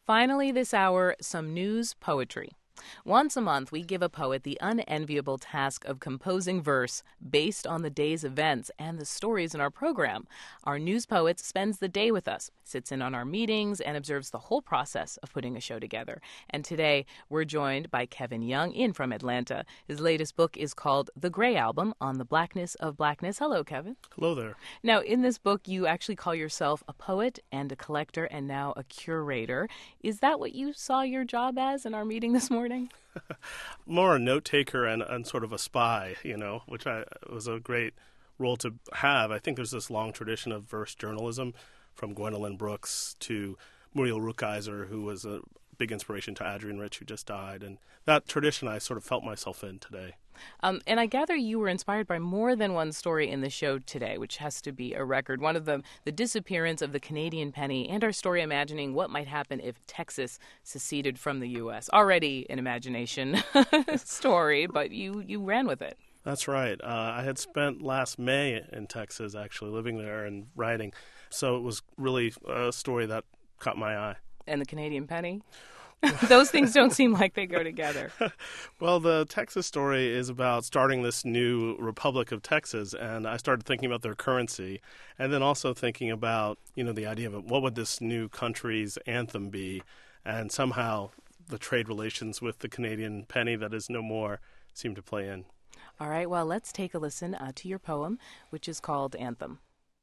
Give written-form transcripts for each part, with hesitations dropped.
Finally, this hour, some news poetry. Once a month, we give a poet the unenviable task of composing verse based on the day's events and the stories in our program. Our news poet spends the day with us, sits in on our meetings, and observes the whole process of putting a show together. And today, we're joined by Kevin Young, in from Atlanta. His latest book is called The Gray Album on the Blackness of Blackness. Hello, Kevin. Hello there. Now, in this book, you actually call yourself a poet and a collector and now a curator. Is that what you saw your job as in our meeting this morning? More a note taker and sort of a spy, which was a great role to have. I think there's this long tradition of verse journalism from Gwendolyn Brooks to Muriel Rukeyser, who was a big inspiration to Adrienne Rich, who just died. And that tradition I sort of felt myself in today. And I gather you were inspired by more than one story in the show today, which has to be a record. One of them, the disappearance of the Canadian penny, and our story imagining what might happen if Texas seceded from the U.S. Already an imagination story, but you ran with it. That's right. I had spent last May in Texas, actually, living there and writing. So it was really a story that caught my eye. And the Canadian penny? Those things don't seem like they go together. Well, the Texas story is about starting this new Republic of Texas, and I started thinking about their currency, and then also thinking about, the idea of what would this new country's anthem be, and somehow the trade relations with the Canadian penny that is no more seem to play in. All right, well, let's take a listen to your poem, which is called Anthem.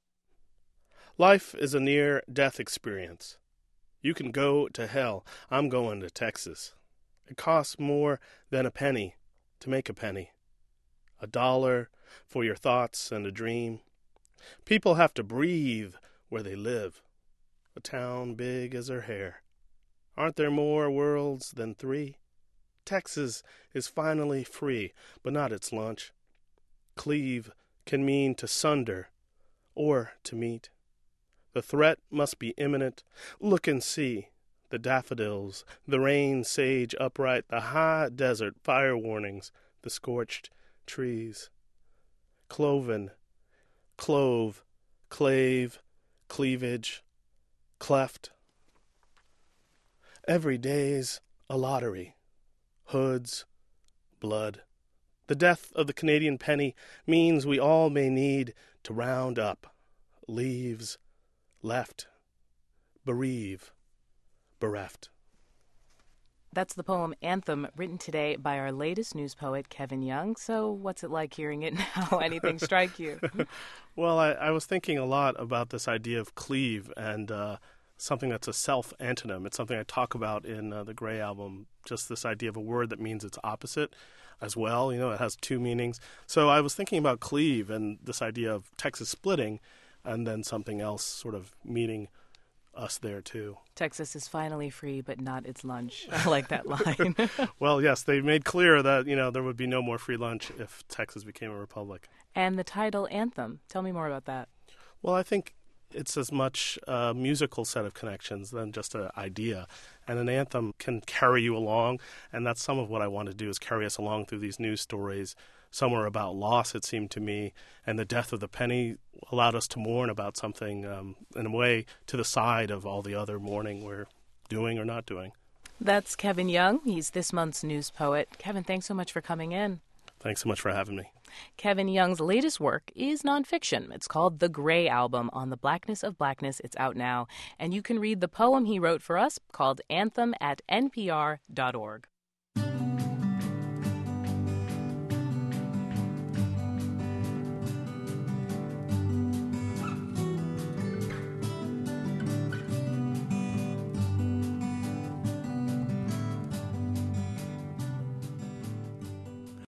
Life is a near-death experience. You can go to hell. I'm going to Texas. It costs more than a penny to make a penny. $1 for your thoughts and a dream. People have to breathe where they live. A town big as her hair. Aren't there more worlds than 3? Texas is finally free, but not its lunch. Cleave can mean to sunder or to meet. The threat must be imminent. Look and see. The daffodils, the rain sage upright, the high desert fire warnings, the scorched trees. Cloven, clove, clave, cleavage, cleft. Every day's a lottery. Hoods, blood. The death of the Canadian penny means we all may need to round up. Leaves, left, bereave, bereft. That's the poem Anthem, written today by our latest news poet, Kevin Young. So what's it like hearing it now? Anything strike you? Well, I was thinking a lot about this idea of cleave and something that's a self-antonym. It's something I talk about in the Gray Album, just this idea of a word that means its opposite as well. It has 2 meanings. So I was thinking about cleave and this idea of Texas splitting, and then something else sort of meeting us there, too. Texas is finally free, but not its lunch. I like that line. Well, yes, they made clear that, there would be no more free lunch if Texas became a republic. And the title, Anthem. Tell me more about that. Well, I think it's as much a musical set of connections than just an idea. And an anthem can carry you along, and that's some of what I want to do, is carry us along through these news stories. Some are about loss, it seemed to me, and the death of the penny allowed us to mourn about something in a way to the side of all the other mourning we're doing or not doing. That's Kevin Young. He's this month's news poet. Kevin, thanks so much for coming in. Thanks so much for having me. Kevin Young's latest work is nonfiction. It's called The Gray Album on the Blackness of Blackness. It's out now. And you can read the poem he wrote for us called Anthem at npr.org.